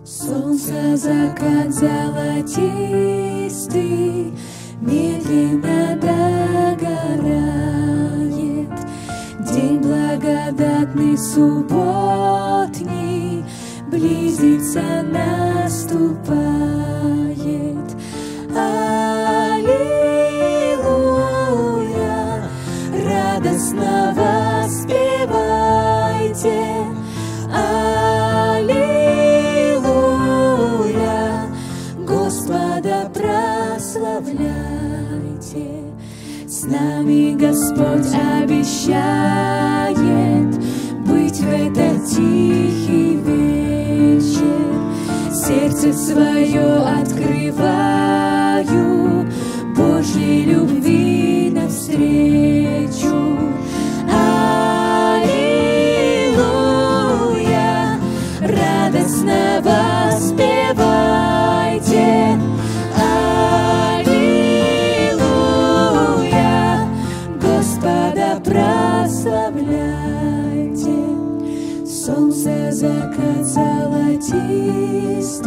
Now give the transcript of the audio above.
Солнце, закат золотистый медленно догорает. День благодатный субботний близится, наступает. Аллилуйя, радостно воспевайте. Аллилуйя, Господа прославляйте. С нами Господь обещает быть в этот тихий вечер. Сердце свое открываю Божьей любви навстречу. Аллилуйя, радостно воспевайте. Аллилуйя, Господа прославляйте. Солнце, закат золотистый